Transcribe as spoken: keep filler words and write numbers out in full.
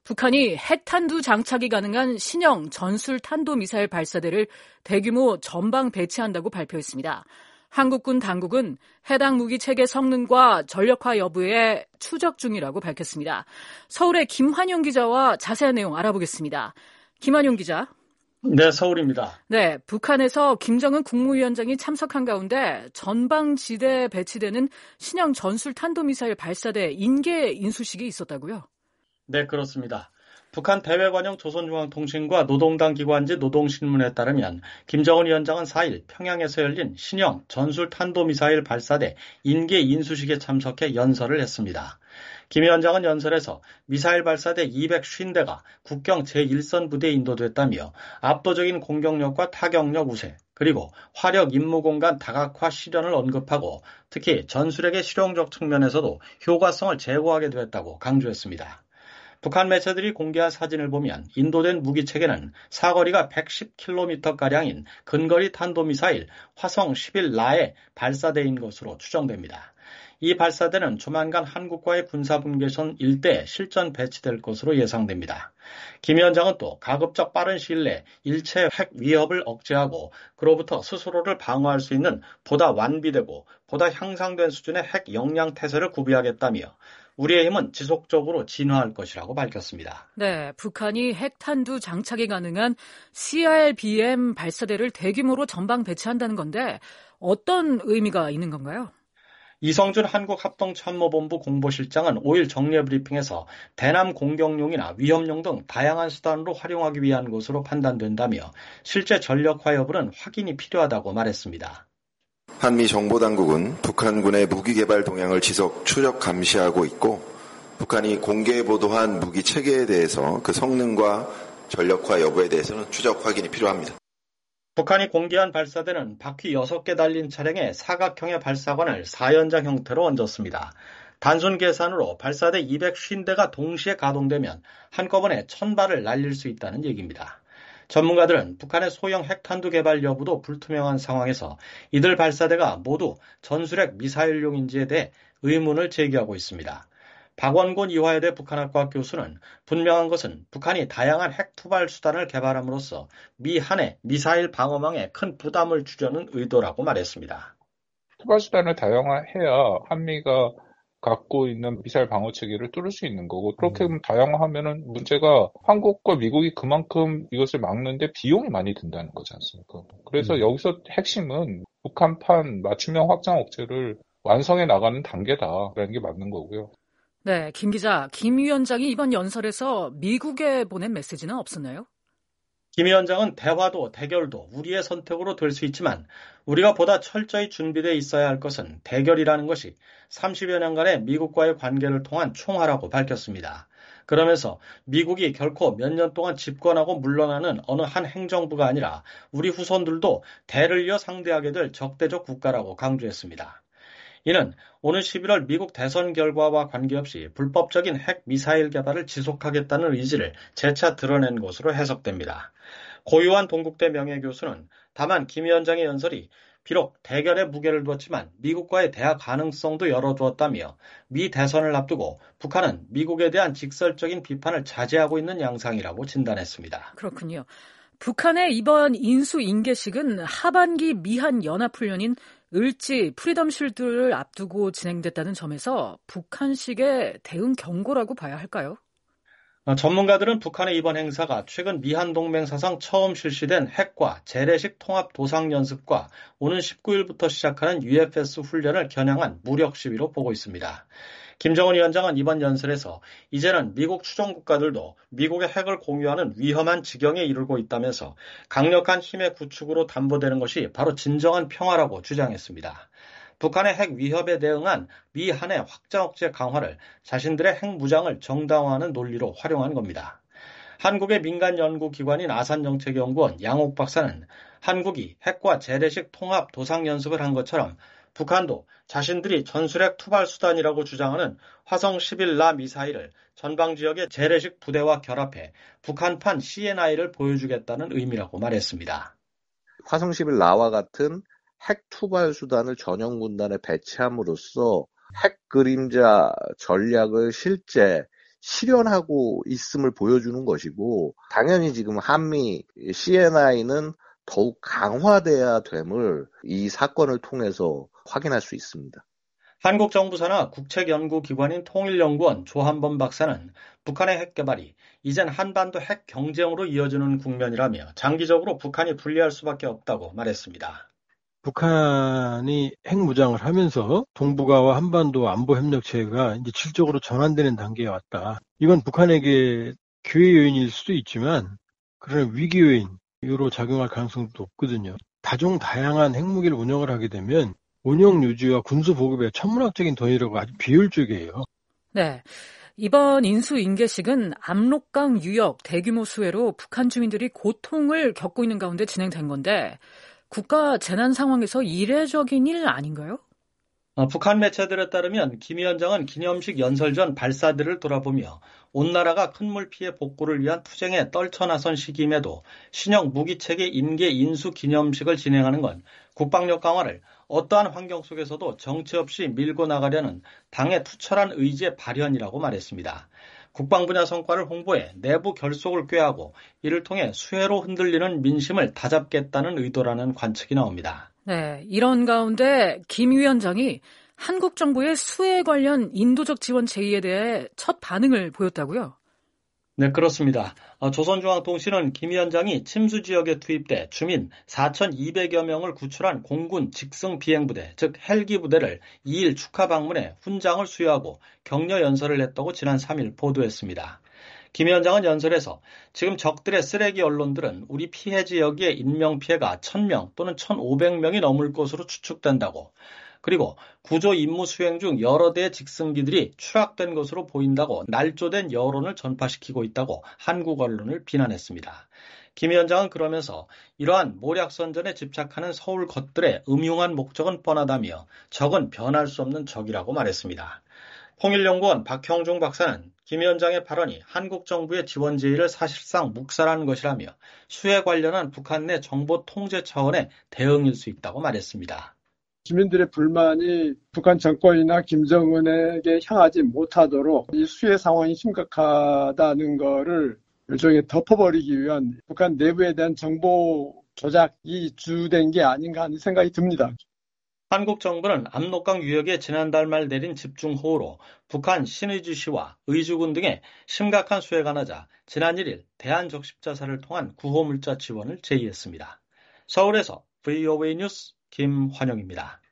북한이 핵탄두 장착이 가능한 신형 전술 탄도미사일 발사대를 대규모 전방 배치한다고 발표했습니다. 한국군 당국은 해당 무기 체계 성능과 전력화 여부에 추적 중이라고 밝혔습니다. 서울의 김환용 기자와 자세한 내용 알아보겠습니다. 김환용 기자. 네, 서울입니다. 네, 북한에서 김정은 국무위원장이 참석한 가운데 전방지대에 배치되는 신형 전술 탄도미사일 발사대 인계 인수식이 있었다고요? 네, 그렇습니다. 북한 대외관영 조선중앙통신과 노동당 기관지 노동신문에 따르면 김정은 위원장은 사일 평양에서 열린 신형 전술 탄도미사일 발사대 인계 인수식에 참석해 연설을 했습니다. 김 위원장은 연설에서 미사일 발사대 이백오십 대가 국경 제일 선 부대에 인도됐다며 압도적인 공격력과 타격력 우세, 그리고 화력 임무 공간 다각화 실현을 언급하고 특히 전술핵의 실용적 측면에서도 효과성을 제고하게 되었다고 강조했습니다. 북한 매체들이 공개한 사진을 보면 인도된 무기체계는 사거리가 백십 킬로미터가량인 근거리 탄도미사일 화성 십일 라의 발사대인 것으로 추정됩니다. 이 발사대는 조만간 한국과의 군사분계선 일대에 실전 배치될 것으로 예상됩니다. 김 위원장은 또 가급적 빠른 시일 내 일체 핵 위협을 억제하고 그로부터 스스로를 방어할 수 있는 보다 완비되고 보다 향상된 수준의 핵 역량 태세를 구비하겠다며 우리의 힘은 지속적으로 진화할 것이라고 밝혔습니다. 네, 북한이 핵탄두 장착이 가능한 씨알비엠 발사대를 대규모로 전방 배치한다는 건데 어떤 의미가 있는 건가요? 이성준 한국합동참모본부 공보실장은 오일 정례 브리핑에서 대남 공격용이나 위협용 등 다양한 수단으로 활용하기 위한 것으로 판단된다며 실제 전력화 여부는 확인이 필요하다고 말했습니다. 한미 정보당국은 북한군의 무기 개발 동향을 지속 추적 감시하고 있고 북한이 공개 보도한 무기 체계에 대해서 그 성능과 전력화 여부에 대해서는 추적 확인이 필요합니다. 북한이 공개한 발사대는 바퀴 여섯 개 달린 차량에 사각형의 발사관을 사연장 형태로 얹었습니다. 단순 계산으로 발사대 이백오십 대가 동시에 가동되면 한꺼번에 천 발을 날릴 수 있다는 얘기입니다. 전문가들은 북한의 소형 핵탄두 개발 여부도 불투명한 상황에서 이들 발사대가 모두 전술핵 미사일용인지에 대해 의문을 제기하고 있습니다. 박원곤 이화여대 북한학과 교수는 분명한 것은 북한이 다양한 핵 투발 수단을 개발함으로써 미 한해 미사일 방어망에 큰 부담을 주려는 의도라고 말했습니다. 투발 수단을 다양화해야 한미가 갖고 있는 미사일 방어 체계를 뚫을 수 있는 거고 그렇게 음. 다양화하면은 문제가 한국과 미국이 그만큼 이것을 막는데 비용이 많이 든다는 거지 않습니까? 그래서 음. 여기서 핵심은 북한판 맞춤형 확장 억제를 완성해 나가는 단계다라는 게 맞는 거고요. 네, 김 기자, 김 위원장이 이번 연설에서 미국에 보낸 메시지는 없었나요? 김 위원장은 대화도 대결도 우리의 선택으로 될 수 있지만 우리가 보다 철저히 준비되어 있어야 할 것은 대결이라는 것이 삼십여 년간의 미국과의 관계를 통한 총화라고 밝혔습니다. 그러면서 미국이 결코 몇 년 동안 집권하고 물러나는 어느 한 행정부가 아니라 우리 후손들도 대를 이어 상대하게 될 적대적 국가라고 강조했습니다. 이는 오는 십일월 미국 대선 결과와 관계없이 불법적인 핵 미사일 개발을 지속하겠다는 의지를 재차 드러낸 것으로 해석됩니다. 고유한 동국대 명예교수는 다만 김 위원장의 연설이 비록 대결에 무게를 두었지만 미국과의 대화 가능성도 열어두었다며 미 대선을 앞두고 북한은 미국에 대한 직설적인 비판을 자제하고 있는 양상이라고 진단했습니다. 그렇군요. 북한의 이번 인수 인계식은 하반기 미한 연합훈련인 을지 프리덤 쉴드를 앞두고 진행됐다는 점에서 북한식의 대응 경고라고 봐야 할까요? 전문가들은 북한의 이번 행사가 최근 미한동맹 사상 처음 실시된 핵과 재래식 통합 도상 연습과 오는 십구일부터 시작하는 유에프에스 훈련을 겨냥한 무력 시위로 보고 있습니다. 김정은 위원장은 이번 연설에서 이제는 미국 추종 국가들도 미국의 핵을 공유하는 위험한 지경에 이르고 있다면서 강력한 힘의 구축으로 담보되는 것이 바로 진정한 평화라고 주장했습니다. 북한의 핵 위협에 대응한 미 한해 확장 억제 강화를 자신들의 핵 무장을 정당화하는 논리로 활용한 겁니다. 한국의 민간 연구기관인 아산정책연구원 양옥 박사는 한국이 핵과 재래식 통합 도상 연습을 한 것처럼 북한도 자신들이 전술핵 투발 수단이라고 주장하는 화성 십일 라 미사일을 전방 지역의 재래식 부대와 결합해 북한판 씨엔아이를 보여주겠다는 의미라고 말했습니다. 화성 십일 라와 같은 핵 투발 수단을 전용 군단에 배치함으로써 핵 그림자 전략을 실제 실현하고 있음을 보여주는 것이고, 당연히 지금 한미 씨엔아이는 더욱 강화돼야 됨을 이 사건을 통해서 확인할 수 있습니다. 한국 정부 산하 국책연구기관인 통일연구원 조한범 박사는 북한의 핵 개발이 이젠 한반도 핵 경쟁으로 이어지는 국면이라며 장기적으로 북한이 불리할 수밖에 없다고 말했습니다. 북한이 핵무장을 하면서 동북아와 한반도 안보협력체가 이제 질적으로 전환되는 단계에 왔다. 이건 북한에게 기회 요인일 수도 있지만 그러나 위기 요인으로 작용할 가능성도 높거든요. 다종다양한 핵무기를 운영을 하게 되면 운영 유지와 군수 보급의 천문학적인 돈이라고 아주 비효율적이에요. 네. 이번 인수인계식은 압록강 유역 대규모 수해로 북한 주민들이 고통을 겪고 있는 가운데 진행된 건데 국가 재난 상황에서 이례적인 일 아닌가요? 어, 북한 매체들에 따르면 김 위원장은 기념식 연설 전 발사들을 돌아보며 온 나라가 큰 물 피해 복구를 위한 투쟁에 떨쳐나선 시기임에도 신형 무기체계 임계 인수 기념식을 진행하는 건 국방력 강화를 어떠한 환경 속에서도 정치 없이 밀고 나가려는 당의 투철한 의지의 발현이라고 말했습니다. 국방 분야 성과를 홍보해 내부 결속을 꾀하고 이를 통해 수혜로 흔들리는 민심을 다잡겠다는 의도라는 관측이 나옵니다. 네, 이런 가운데 김 위원장이 한국 정부의 수해 관련 인도적 지원 제의에 대해 첫 반응을 보였다고요? 네, 그렇습니다. 어, 조선중앙통신은 김 위원장이 침수 지역에 투입돼 주민 사천이백여 명을 구출한 공군 직승 비행부대, 즉 헬기 부대를 이 일 축하 방문해 훈장을 수여하고 격려 연설을 했다고 지난 삼 일 보도했습니다. 김 위원장은 연설에서 지금 적들의 쓰레기 언론들은 우리 피해 지역의 인명피해가 천 명 또는 천오백 명이 넘을 것으로 추측된다고, 그리고 구조 임무 수행 중 여러 대의 직승기들이 추락된 것으로 보인다고 날조된 여론을 전파시키고 있다고 한국 언론을 비난했습니다. 김 위원장은 그러면서 이러한 모략선전에 집착하는 서울 것들의 음흉한 목적은 뻔하다며 적은 변할 수 없는 적이라고 말했습니다. 통일연구원 박형종 박사는 김 위원장의 발언이 한국 정부의 지원 제의를 사실상 묵살한 것이라며 수해 관련한 북한 내 정보 통제 차원의 대응일 수 있다고 말했습니다. 주민들의 불만이 북한 정권이나 김정은에게 향하지 못하도록 이 수해 상황이 심각하다는 거를 일종의 덮어버리기 위한 북한 내부에 대한 정보 조작이 주된 게 아닌가 하는 생각이 듭니다. 한국 정부는 압록강 유역에 지난달 말 내린 집중호우로 북한 신의주시와 의주군 등에 심각한 수해가 나자 지난 일 일 대한적십자사를 통한 구호물자 지원을 제의했습니다. 서울에서 브이오에이 뉴스 김환영입니다.